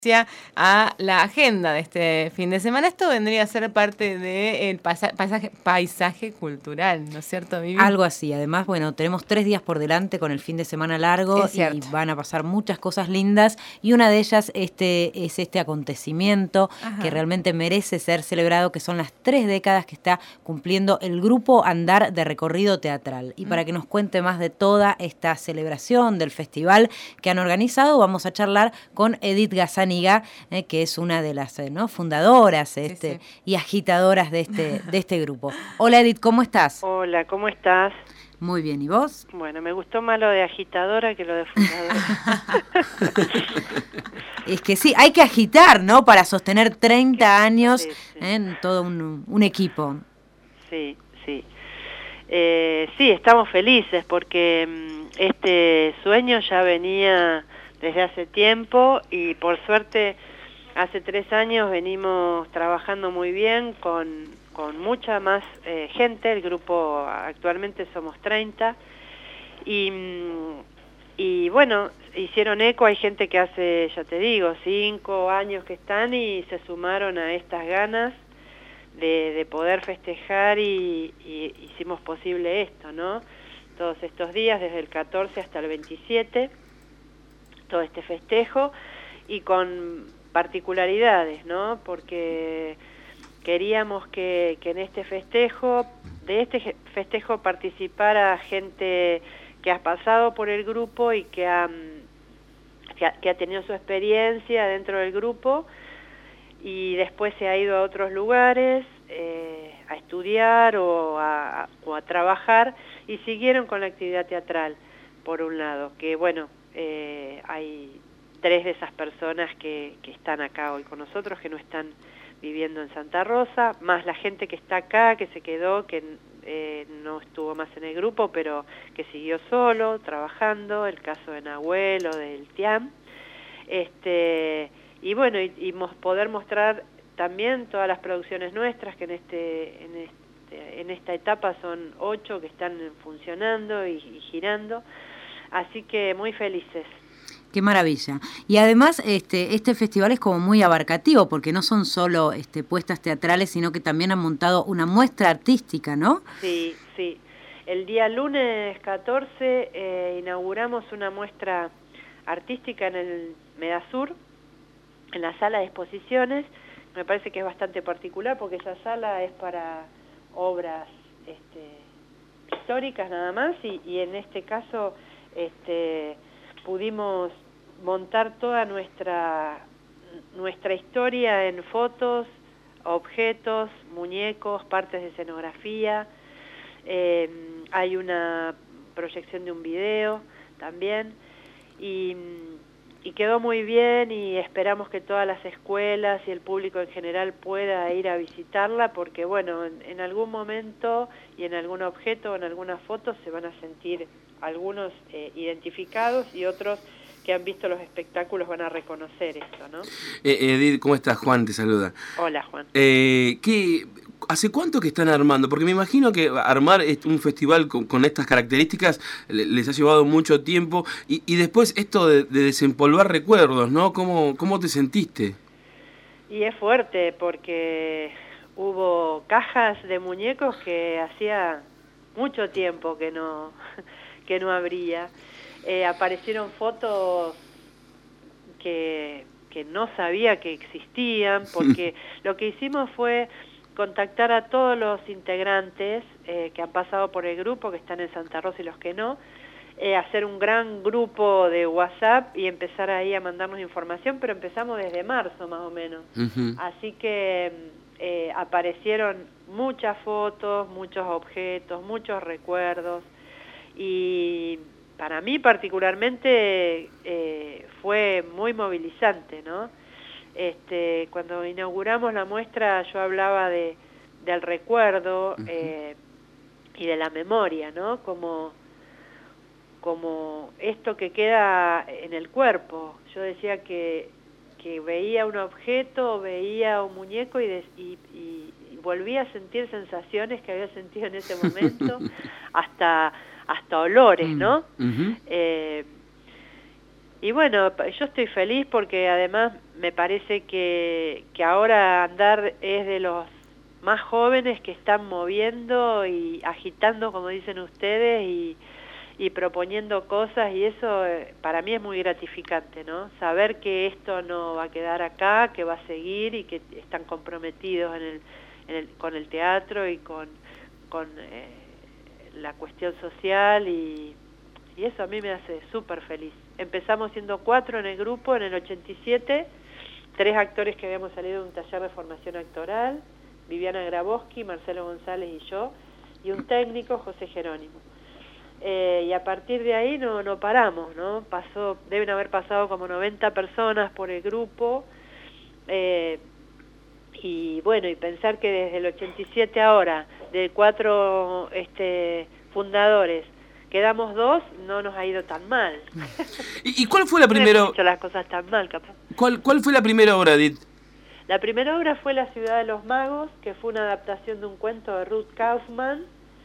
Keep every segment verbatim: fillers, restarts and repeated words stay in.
a la agenda de este fin de semana. Esto vendría a ser parte del paisaje, paisaje cultural, ¿no es cierto, Vivi? Algo así. Además, bueno, tenemos tres días por delante con el fin de semana largo y van a pasar muchas cosas lindas y una de ellas este, es este acontecimiento Ajá. que realmente merece ser celebrado, que son las tres décadas que está cumpliendo el Grupo Andar de Recorrido Teatral. Y mm. para que nos cuente más de toda esta celebración del festival que han organizado, vamos a charlar con Edith Gazzaniga, Eh, que es una de las eh, ¿no? fundadoras este, sí, sí. y agitadoras de este, de este grupo. Hola Edith, ¿cómo estás? Hola, ¿cómo estás? Muy bien, ¿y vos? Bueno, me gustó más lo de agitadora que lo de fundadora. Es que sí, hay que agitar, ¿no? Para sostener treinta años sí, sí. en todo un, un equipo. Sí, sí. Eh, sí, estamos felices porque um, este sueño ya venía desde hace tiempo y por suerte hace tres años venimos trabajando muy bien con, con mucha más eh, gente. El grupo actualmente somos treinta y, y bueno, hicieron eco. Hay gente que hace, ya te digo, cinco años que están y se sumaron a estas ganas de, de poder festejar y, y hicimos posible esto, ¿no? Todos estos días, desde el catorce hasta el veintisiete, todo este festejo y con particularidades, ¿no? Porque queríamos que, que en este festejo, de este festejo participara gente que ha pasado por el grupo y que ha, que ha, que ha tenido su experiencia dentro del grupo y después se ha ido a otros lugares eh, a estudiar o a, o a trabajar y siguieron con la actividad teatral, por un lado, que bueno, Eh, hay tres de esas personas que, que están acá hoy con nosotros, que no están viviendo en Santa Rosa, más la gente que está acá, que se quedó, que eh, no estuvo más en el grupo, pero que siguió solo, trabajando, el caso de Nahuel o del Tiam. Este, y bueno, y, y poder mostrar también todas las producciones nuestras, que en, este, en, este, en esta etapa son ocho que están funcionando y, y girando. Así que muy felices. Qué maravilla. Y además este este festival es como muy abarcativo, porque no son solo este, puestas teatrales, sino que también han montado una muestra artística, ¿no? Sí, sí. El día lunes catorce eh, inauguramos una muestra artística en el Medasur, en la sala de exposiciones. Me parece que es bastante particular porque esa sala es para obras este, históricas nada más y, y en este caso Este, pudimos montar toda nuestra nuestra historia en fotos, objetos, muñecos, partes de escenografía. Eh, hay una proyección de un video también y, y quedó muy bien y esperamos que todas las escuelas y el público en general pueda ir a visitarla porque bueno, en, en algún momento y en algún objeto o en alguna foto se van a sentir algunos eh, identificados y otros que han visto los espectáculos van a reconocer esto, ¿no? Eh, Edith, ¿cómo estás? Juan te saluda. Hola, Juan. Eh, ¿qué, ¿Hace cuánto que están armando? Porque me imagino que armar un festival con, con estas características les ha llevado mucho tiempo y, y después esto de, de desempolvar recuerdos, ¿no? ¿Cómo, ¿Cómo te sentiste? Y es fuerte porque hubo cajas de muñecos que hacía mucho tiempo que no... que no habría. Eh, aparecieron fotos que, que no sabía que existían, porque lo que hicimos fue contactar a todos los integrantes eh, que han pasado por el grupo, que están en Santa Rosa y los que no, eh, hacer un gran grupo de WhatsApp y empezar ahí a mandarnos información, pero empezamos desde marzo más o menos. Uh-huh. Así que eh, aparecieron muchas fotos, muchos objetos, muchos recuerdos. Y para mí particularmente eh, fue muy movilizante, ¿no? Este, cuando inauguramos la muestra yo hablaba de, del recuerdo eh, y de la memoria, ¿no? Como, como esto que queda en el cuerpo. Yo decía que, que veía un objeto, veía un muñeco y, de, y, y, y volvía a sentir sensaciones que había sentido en ese momento, hasta... hasta olores, ¿no? Uh-huh. eh, y bueno, yo estoy feliz porque además me parece que, que ahora Andar es de los más jóvenes que están moviendo y agitando, como dicen ustedes, y, y proponiendo cosas, y eso eh, para mí es muy gratificante, ¿no? Saber que esto no va a quedar acá, que va a seguir y que están comprometidos en el, en el, con el teatro y con, con eh, la cuestión social, y, y eso a mí me hace súper feliz. Empezamos siendo cuatro en el grupo en el ochenta y siete, tres actores que habíamos salido de un taller de formación actoral, Viviana Grabowski, Marcelo González y yo, y un técnico, José Jerónimo. Eh, y a partir de ahí no, no paramos, ¿no? Pasó, deben haber pasado como noventa personas por el grupo, eh, y bueno, y pensar que desde el ochenta y siete ahora, de cuatro este, fundadores, quedamos dos, no nos ha ido tan mal. ¿Y, y cuál fue la primera? No hemos hecho las cosas tan mal, capaz. ¿Cuál, cuál fue la primera obra, Edith? La primera obra fue La ciudad de los magos, que fue una adaptación de un cuento de Ruth Kaufman,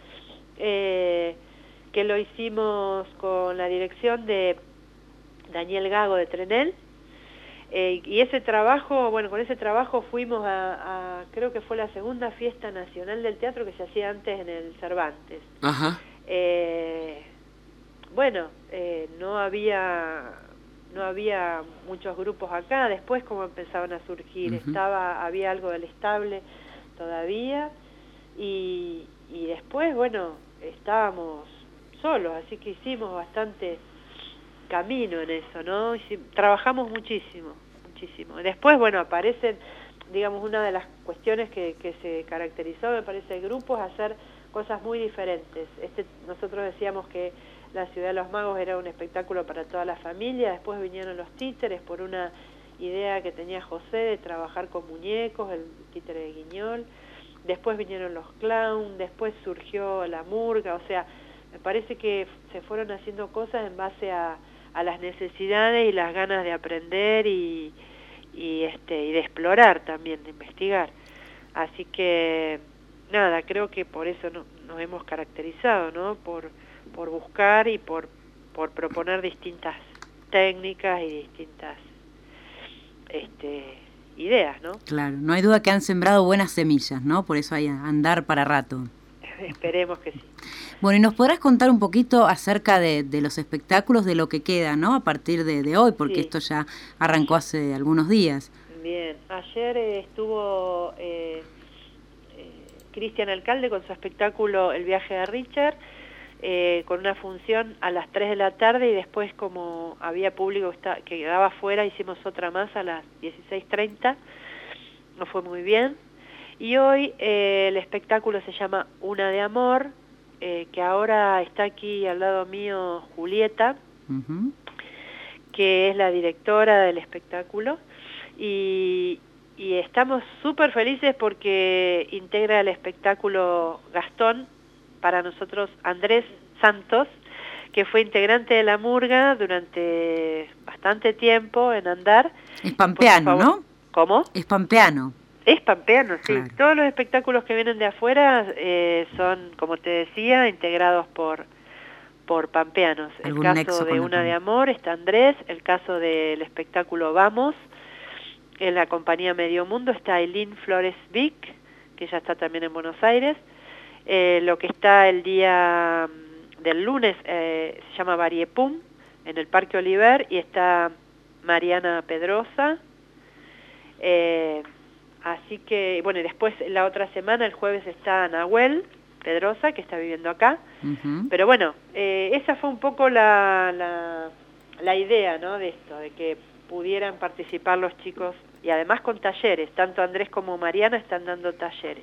eh, que lo hicimos con la dirección de Daniel Gago de Trenel, eh, y ese trabajo, bueno, con ese trabajo fuimos a, a, creo que fue la segunda fiesta nacional del teatro que se hacía antes en el Cervantes. Ajá. Eh, bueno, eh, no había... no había muchos grupos acá, después como empezaban a surgir, uh-huh. estaba, había algo del Estable todavía, y, y después, bueno, estábamos solos, así que hicimos bastante camino en eso, ¿no? Hicimos, trabajamos muchísimo, muchísimo. Después, bueno, aparecen, digamos, una de las cuestiones que, que se caracterizó, me parece, el grupo, es hacer cosas muy diferentes. Este, nosotros decíamos que La ciudad de los magos era un espectáculo para toda la familia, después vinieron los títeres por una idea que tenía José de trabajar con muñecos, el títere de Guiñol, después vinieron los clowns, después surgió la murga, o sea, me parece que se fueron haciendo cosas en base a, a las necesidades y las ganas de aprender y, y, este, y de explorar también, de investigar. Así que, nada, creo que por eso no, nos hemos caracterizado, ¿no? Por por buscar y por, por proponer distintas técnicas y distintas este, ideas, ¿no? Claro, no hay duda que han sembrado buenas semillas, ¿no? Por eso hay andar para rato. Esperemos que sí. Bueno, y nos podrás contar un poquito acerca de, de los espectáculos, de lo que queda, ¿no? A partir de, de hoy, porque sí. Esto ya arrancó hace algunos días. Bien, ayer eh, estuvo eh, eh, Cristian Alcalde con su espectáculo El viaje de Richard, Eh, con una función a las tres de la tarde, y después, como había público que, está, que quedaba afuera, hicimos otra más a las dieciséis treinta, no fue muy bien. Y hoy eh, el espectáculo se llama Una de Amor, eh, que ahora está aquí al lado mío Julieta, uh-huh. que es la directora del espectáculo, y, y estamos súper felices porque integra el espectáculo Gastón, para nosotros Andrés Santos, que fue integrante de la murga durante bastante tiempo en Andar. Es pampeano, ¿no? ¿Cómo? Es pampeano. Es pampeano, sí. Claro. Todos los espectáculos que vienen de afuera eh, son, como te decía, integrados por, por pampeanos. El caso de Una de Amor está Andrés, el caso del espectáculo Vamos, en la compañía Medio Mundo está Eileen Flores Vic, que ya está también en Buenos Aires. Eh, lo que está el día del lunes eh, se llama Variepum, en el Parque Oliver, y está Mariana Pedrosa. Eh, así que, bueno, y después la otra semana, el jueves, está Nahuel Pedrosa, que está viviendo acá. Uh-huh. Pero bueno, eh, esa fue un poco la, la, la idea, ¿no?, de esto, de que pudieran participar los chicos, y además con talleres. Tanto Andrés como Mariana están dando talleres.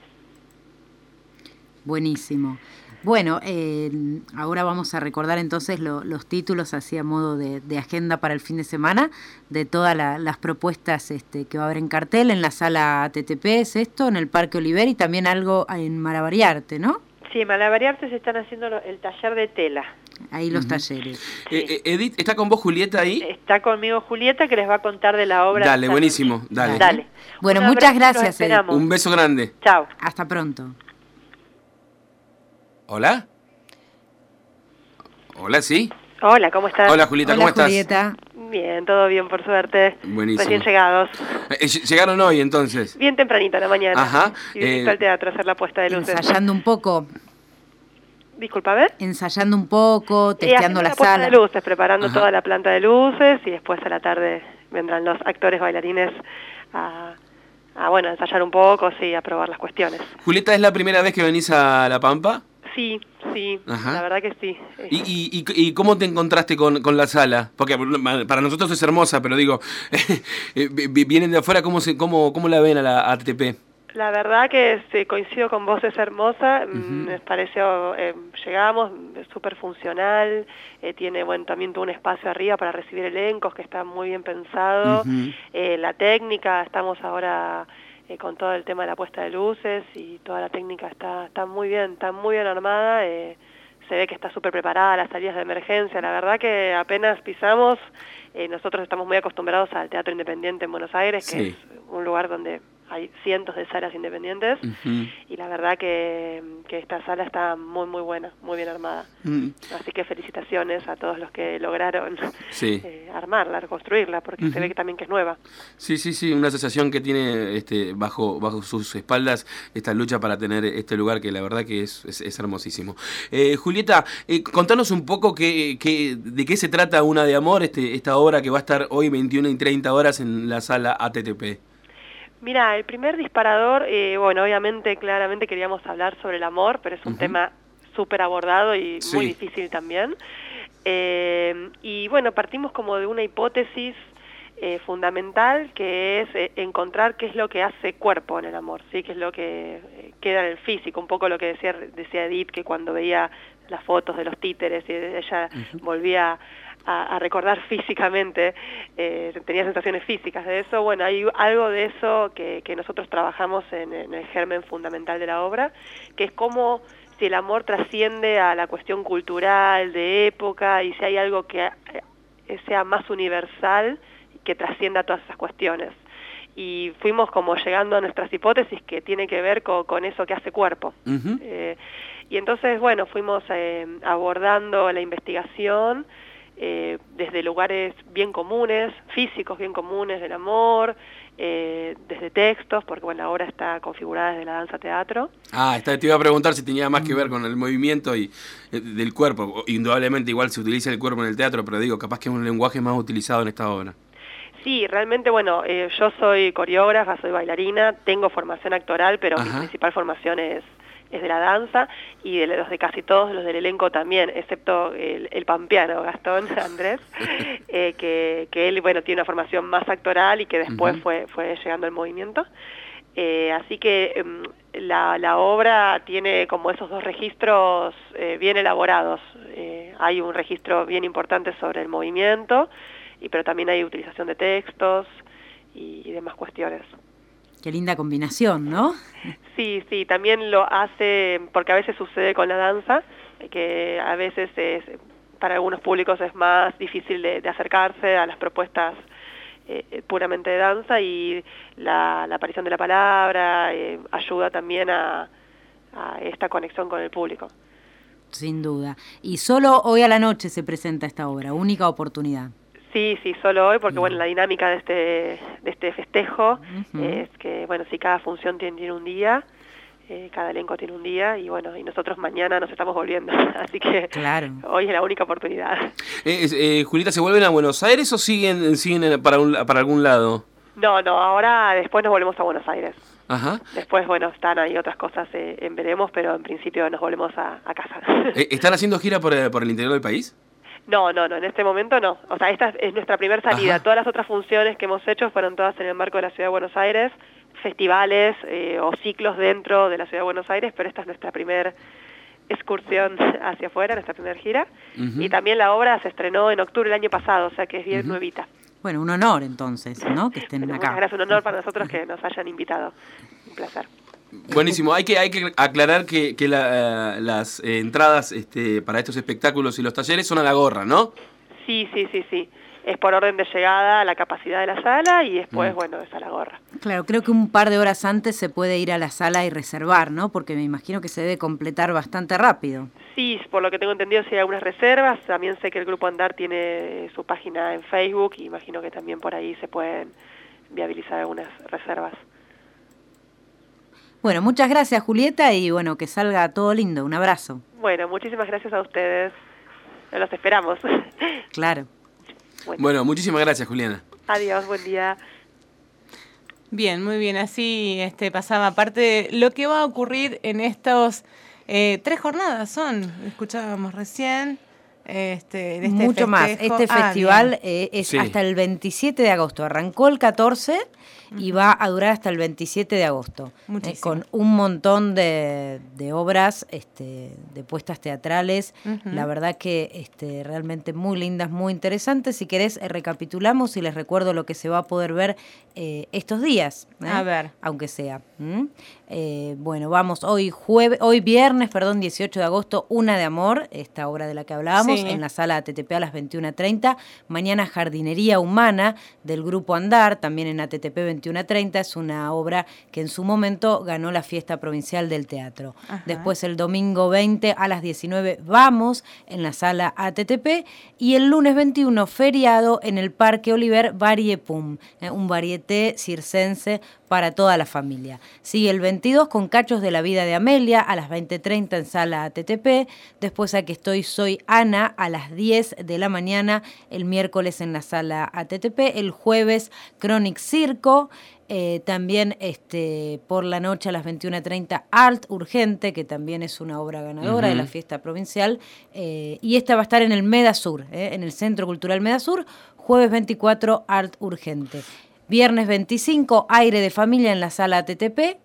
Buenísimo. Bueno, eh, ahora vamos a recordar entonces lo, los títulos así a modo de, de agenda para el fin de semana de todas la, las propuestas este, que va a haber en cartel en la sala T T P, es esto, en el Parque Oliver, y también algo en Maravariarte, ¿no? Sí, en Maravariarte se están haciendo lo, el taller de tela. Ahí los uh-huh. talleres. Sí. Eh, Edith, ¿está con vos Julieta ahí? Está conmigo Julieta, que les va a contar de la obra. Dale, buenísimo, dale. dale. Bueno, un muchas gracias, Edith. Un beso grande. Chao. Hasta pronto. ¿Hola? ¿Hola, sí? Hola, ¿cómo estás? Hola, Julieta, Hola, ¿cómo estás? Julieta. Bien, todo bien, por suerte. Buenísimo. Recién llegados. Eh, ¿Llegaron hoy, entonces? Bien tempranito, a la mañana. Ajá. Y directo eh, al teatro a hacer la puesta de luces. Ensayando un poco. Disculpa, a ver. Ensayando un poco, testeando la, la sala. Puesta de luces, preparando Ajá. toda la planta de luces, y después a la tarde vendrán los actores bailarines a, a bueno, a ensayar un poco, sí, a probar las cuestiones. Julieta, ¿es la primera vez que venís a La Pampa? Sí, sí, Ajá. la verdad que sí. ¿Y, y, y, y cómo te encontraste con, con la sala? Porque para nosotros es hermosa, pero digo, vienen de afuera, ¿cómo, se, cómo, cómo la ven a la A T P? La verdad que sí, coincido con vos, es hermosa. Uh-huh. Me pareció, eh, llegamos, súper funcional, eh, tiene bueno también todo un espacio arriba para recibir elencos que está muy bien pensado. Uh-huh. eh, la técnica, estamos ahora eh, con todo el tema de la puesta de luces y toda la técnica está, está muy bien, está muy bien armada. Eh, se ve que está súper preparada, las salidas de emergencia. La verdad que apenas pisamos, eh, nosotros estamos muy acostumbrados al Teatro Independiente en Buenos Aires, que sí. es un lugar donde hay cientos de salas independientes, uh-huh. y la verdad que, que esta sala está muy muy buena, muy bien armada. Uh-huh. Así que felicitaciones a todos los que lograron sí. eh, armarla, reconstruirla, porque uh-huh. se ve que también que es nueva. Sí, sí, sí, una asociación que tiene este, bajo, bajo sus espaldas esta lucha para tener este lugar que la verdad que es, es, es hermosísimo. Eh, Julieta, eh, contanos un poco que, que, de qué se trata Una de Amor, este, esta obra que va a estar hoy veintiuna y treinta horas en la sala A T T P. Mira, el primer disparador, eh, bueno, obviamente, claramente queríamos hablar sobre el amor, pero es un uh-huh. tema súper abordado y sí. muy difícil también. Eh, y bueno, partimos como de una hipótesis eh, fundamental, que es eh, encontrar qué es lo que hace cuerpo en el amor, ¿sí? Qué es lo que eh, queda en el físico, un poco lo que decía, decía Edith, que cuando veía las fotos de los títeres y ella uh-huh. volvía A, a recordar físicamente, eh, tenía sensaciones físicas de eso. Bueno, hay algo de eso que, que nosotros trabajamos en, en el germen fundamental de la obra, que es como si el amor trasciende a la cuestión cultural, de época, y si hay algo que sea más universal, que trascienda a todas esas cuestiones. Y fuimos como llegando a nuestras hipótesis que tiene que ver con, con eso que hace cuerpo. Uh-huh. Eh, y entonces, bueno, fuimos eh, abordando la investigación Eh, desde lugares bien comunes, físicos bien comunes del amor, eh, desde textos, porque bueno, la obra está configurada desde la danza-teatro. Ah, está, te iba a preguntar si tenía más que ver con el movimiento y eh, del cuerpo. Indudablemente igual se utiliza el cuerpo en el teatro, pero digo, capaz que es un lenguaje más utilizado en esta obra. Sí, realmente, bueno, eh, yo soy coreógrafa, soy bailarina, tengo formación actoral, pero Ajá. mi principal formación es es de la danza, y de los de casi todos los del elenco también, excepto el, el pampeano Gastón Andrés, eh, que, que él, bueno, tiene una formación más actoral y que después uh-huh. fue, fue llegando al movimiento. Eh, así que um, la, la obra tiene como esos dos registros eh, bien elaborados. Eh, hay un registro bien importante sobre el movimiento, y pero también hay utilización de textos y, y demás cuestiones. Qué linda combinación, ¿no? Sí, sí, también lo hace, porque a veces sucede con la danza, que a veces es, para algunos públicos es más difícil de, de acercarse a las propuestas eh, puramente de danza, y la, la aparición de la palabra eh, ayuda también a, a esta conexión con el público. Sin duda. Y solo hoy a la noche se presenta esta obra, única oportunidad. Sí, sí, solo hoy, porque bueno, la dinámica de este de este festejo uh-huh. es que, bueno, si cada función tiene, tiene un día, eh, cada elenco tiene un día, y bueno, y nosotros mañana nos estamos volviendo, así que claro. hoy es la única oportunidad. Eh, eh, Julieta, ¿se vuelven a Buenos Aires o siguen siguen para, un, para algún lado? No, no, ahora después nos volvemos a Buenos Aires. Ajá. Después, bueno, están ahí otras cosas eh, en veremos, pero en principio nos volvemos a, a casa. Eh, ¿Están haciendo gira por, por el interior del país? No, no, no, en este momento no. O sea, esta es nuestra primera salida. Ajá. Todas las otras funciones que hemos hecho fueron todas en el marco de la Ciudad de Buenos Aires, festivales eh, o ciclos dentro de la Ciudad de Buenos Aires, pero esta es nuestra primera excursión hacia afuera, nuestra primera gira. Uh-huh. Y también la obra se estrenó en octubre del año pasado, o sea que es bien uh-huh. nuevita. Bueno, un honor entonces, ¿no? Que estén Muchas acá. Muchas gracias, un honor para nosotros que nos hayan invitado. Un placer. Buenísimo, hay que hay que aclarar que, que la, las eh, entradas este, para estos espectáculos y los talleres son a la gorra, ¿no? Sí, sí, sí, sí. es por orden de llegada a la capacidad de la sala y después, mm. bueno, es a la gorra. Claro, creo que un par de horas antes se puede ir a la sala y reservar, ¿no? Porque me imagino que se debe completar bastante rápido. Sí, por lo que tengo entendido, sí hay algunas reservas. También sé que el Grupo Andar tiene su página en Facebook y imagino que también por ahí se pueden viabilizar algunas reservas. Bueno, muchas gracias, Julieta, y bueno, que salga todo lindo. Un abrazo. Bueno, muchísimas gracias a ustedes. Los esperamos. Claro. Bueno, bueno, muchísimas gracias, Juliana. Adiós, buen día. Bien, muy bien. Así este, pasaba parte de lo que va a ocurrir en estos eh, tres jornadas. Son, escuchábamos recién. Este, de este Mucho festejo. más. Este ah, festival eh, es sí. hasta el veintisiete de agosto. Arrancó el catorce y va a durar hasta el veintisiete de agosto. Eh, con un montón de, de obras, este, de puestas teatrales. Uh-huh. La verdad que este, realmente muy lindas, muy interesantes. Si querés, eh, recapitulamos y les recuerdo lo que se va a poder ver eh, estos días. ¿eh? A ver. Aunque sea. ¿Mm? Eh, bueno, vamos, hoy jueves, hoy viernes, perdón, dieciocho de agosto, Una de Amor, esta obra de la que hablábamos, sí. en la sala A T T P a las veintiuna treinta. Mañana Jardinería Humana del Grupo Andar, también en A T T P veintiuna treinta. Es una obra que en su momento ganó la Fiesta Provincial del Teatro. Ajá. Después el domingo veinte a las diecinueve, Vamos, en la sala A T T P. Y el lunes veintiuno, feriado, en el Parque Oliver, Variepum, eh, un varieté circense para toda la familia. Sigue el veintidós con Cachos de la Vida de Amelia a las veinte treinta en sala A T T P. Después Aquí estoy, soy Ana a las diez de la mañana el miércoles en la sala A T T P. El jueves Chronic Circo. Eh, también este, por la noche a las veintiuna treinta Art Urgente, que también es una obra ganadora uh-huh. de la Fiesta Provincial. Eh, y esta va a estar en el Medasur, eh, en el Centro Cultural Medasur. Jueves veinticuatro Art Urgente. Viernes veinticinco, Aire de Familia en la sala A T T P.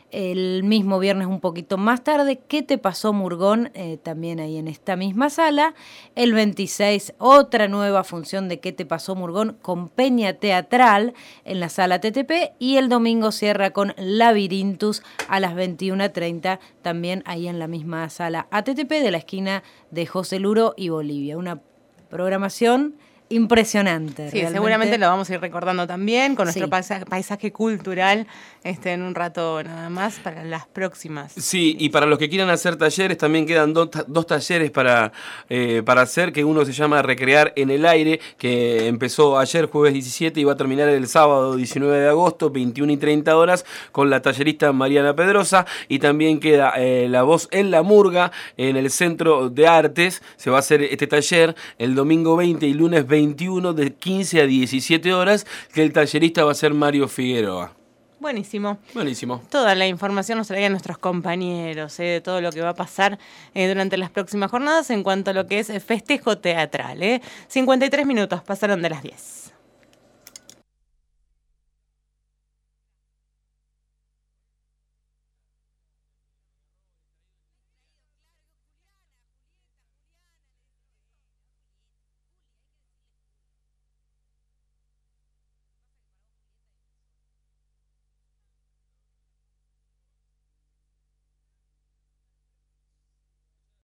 El mismo viernes un poquito más tarde, ¿Qué te pasó, Murgón? Eh, también ahí en esta misma sala. El veintiséis, otra nueva función de ¿Qué te pasó, Murgón? Con Peña Teatral en la sala A T T P. Y el domingo cierra con Labirintus a las veintiuna treinta, también ahí en la misma sala A T T P de la esquina de José Luro y Bolivia. Una programación impresionante. Sí, realmente. Seguramente lo vamos a ir recordando también con nuestro sí. paisaje, paisaje cultural este, en un rato nada más para las próximas. Sí, y para los que quieran hacer talleres, también quedan do, dos talleres para, eh, para hacer, que uno se llama Recrear en el Aire, que empezó ayer, jueves diecisiete, y va a terminar el sábado diecinueve de agosto, veintiuna y treinta horas, con la tallerista Mariana Pedrosa, y también queda eh, La Voz en la Murga, en el Centro de Artes. Se va a hacer este taller el domingo veinte y lunes veintiuno de quince a diecisiete horas, que el tallerista va a ser Mario Figueroa. Buenísimo. Buenísimo. Toda la información nos traían nuestros compañeros eh, de todo lo que va a pasar eh, durante las próximas jornadas en cuanto a lo que es festejo teatral. Eh. cincuenta y tres minutos pasaron de las diez.